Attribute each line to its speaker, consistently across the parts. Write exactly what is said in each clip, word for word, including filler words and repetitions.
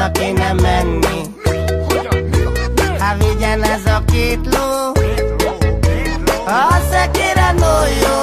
Speaker 1: haza kéne menni. Hát vigyen ez a két ló, a szekére no jó.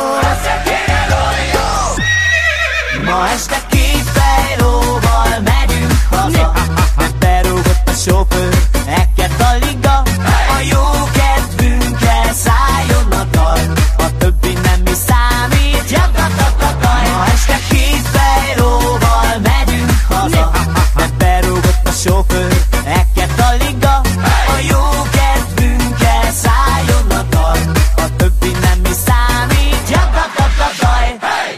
Speaker 1: Ma este két fejlóval megyünk haza. Berúgott a sofőr, ekket a liga. A jó kedvünkkel szálljon a dal, a többi nem mi számít. Jagatataj. Ma este két fejlóval megyünk haza. Berúgott a sofőr, ekket a liga. A jó kedvünkkel szálljon a dal, a többi nem mi számít. Jagatataj.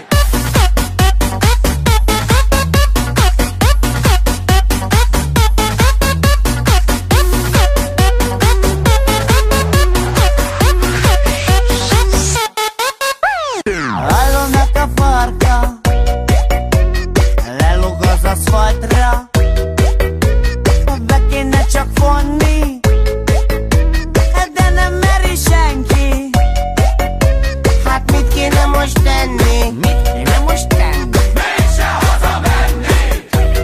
Speaker 1: Hallomnak a farka, lelóg az aszfaltra, be kéne csak fonni, de nem meri senki. Hát mit kéne most tenni? Mit kéne most tenni?
Speaker 2: Mégse hazamenni!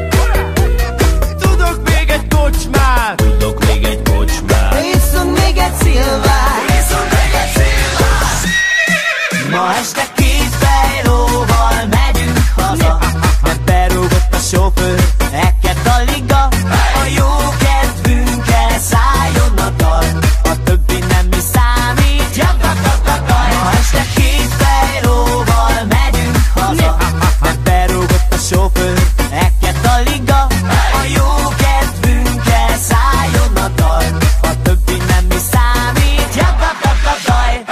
Speaker 2: Tudok még egy kocsmát!
Speaker 1: Tudok még egy kocsmát. Iszunk még egy szilvát.
Speaker 2: Iszunk még egy szilvát!
Speaker 1: Ma este két fejlóval megyünk haza. Berúgott a sofőr, ekket a liga. A jó kedvünkkel szálljon a dal, a többi nem mi számít. Jagatataj. Ma este két fejlóval megyünk haza. Berúgott a sofőr, ekket a liga. A jó kedvünkkel szálljon a dal, a többi nem mi számít. Jagatataj.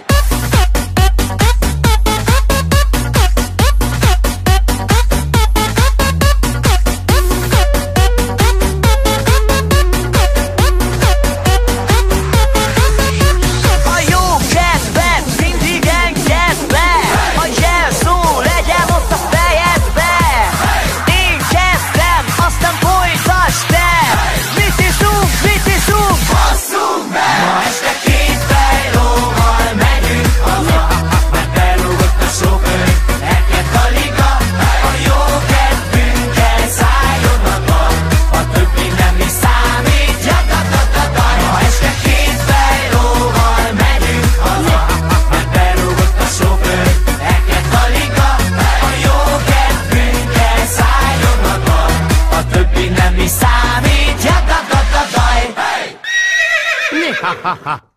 Speaker 1: A jó kedved mindig engedve, a jelszó legyen ott a fejedbe. Én kezdem, aztán folytasd te. Mit iszunk, mit iszunk?
Speaker 2: Basszunk be!
Speaker 1: Ma este két fejlóval megyünk haza. Berúgott a sofőr, ekket a liga. A jó kedvünkkel szálljon a dal, a többi nem mi számít. Jagatataj. Ma este két fejlóval megyünk haza. Berúgott a sofőr, ekket a liga. A jó kedvünkkel szálljon a dal, a többi nem mi számít. Jagatataj.
Speaker 2: Hey!